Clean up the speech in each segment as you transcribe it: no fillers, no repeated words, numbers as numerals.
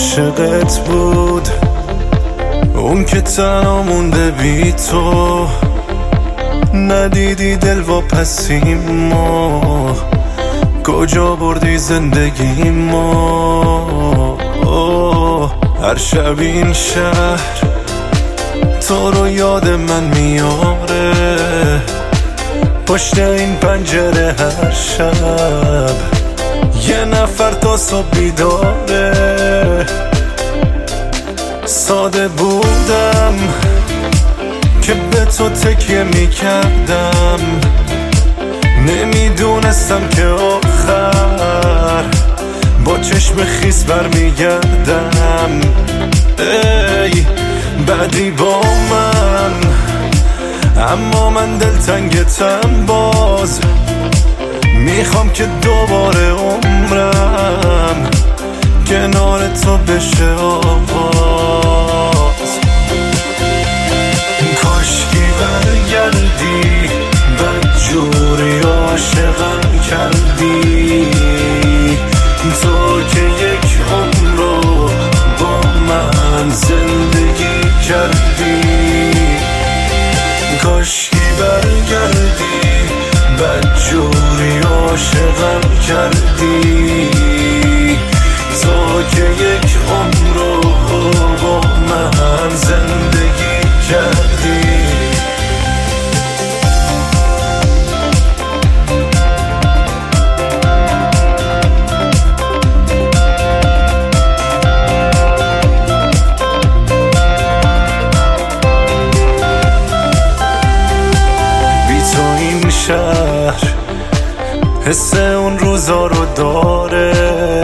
عاشقت بود اون که تنها مونده بی تو، ندیدی دل واپسیمو کجا بردی زندگی ما. هر شب این شهر تو رو یاد من میاره، پشت این پنجره هر شب یه نفر تا صبح بیداره. ساده بودم که به تو تکیه میکردم، نمیدونستم که آخر با چشم خیس برمیگردم. ای بعدی با من، اما من دلتنگتم باز، میخوام که دوباره عمرم کنار تو بشه آغاز. کاشکی برگردی، بدجوری عاشقم کردی، تو که یک عمر رو با من زندگی کردی. کاشکی برگردی، بدجوری عاشقم کردی، تو که یک عمر رو با من زندگی کردی. شهر حس اون روزا رو داره،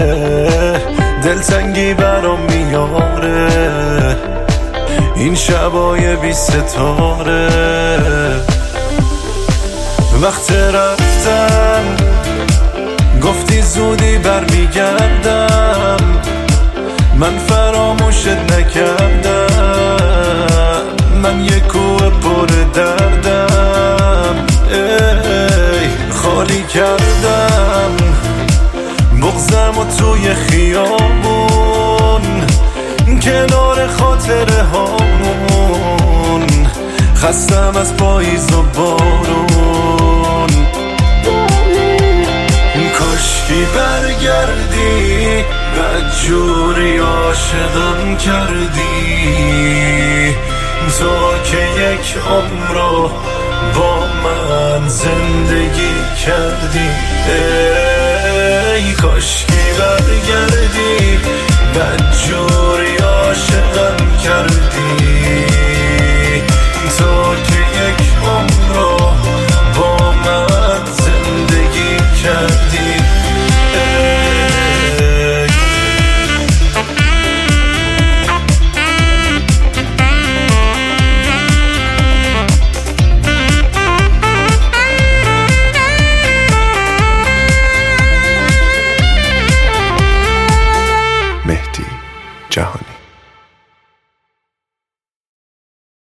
دلتنگی برام میاره این شبای بی ستاره. وقت رفتن گفتی زودی برمیگردم، من فراموشت نکردم، من یه کوه پر دردم. ای خالی کردم بغضم و توی خیابون کنار خاطره هامون، خستم از پاییز و بارون. کاشکی برگردی، بدجوری عاشقم کردی، تو که یک عمر رو با من زندگی کردی. ای کاشکی برگردی، بدجوری